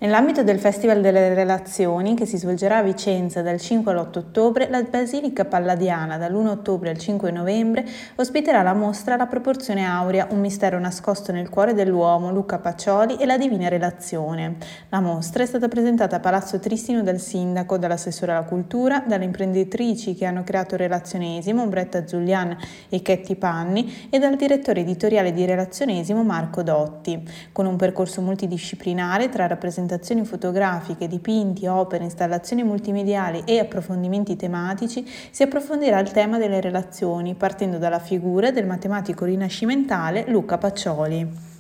Nell'ambito del Festival delle Relazioni, che si svolgerà a Vicenza dal 5 all'8 ottobre, la Basilica Palladiana dall'1 ottobre al 5 novembre ospiterà la mostra La proporzione aurea, un mistero nascosto nel cuore dell'uomo, Luca Pacioli e la divina relazione. La mostra è stata presentata a Palazzo Tristino dal sindaco, dall'assessore alla cultura, dalle imprenditrici che hanno creato Relazionesimo, Ombretta Giulian e Chetti Panni, e dal direttore editoriale di Relazionesimo, Marco Dotti, con un percorso multidisciplinare tra rappresentazioni fotografiche, dipinti, opere, installazioni multimediali e approfondimenti tematici. Si approfondirà il tema delle relazioni, partendo dalla figura del matematico rinascimentale Luca Pacioli.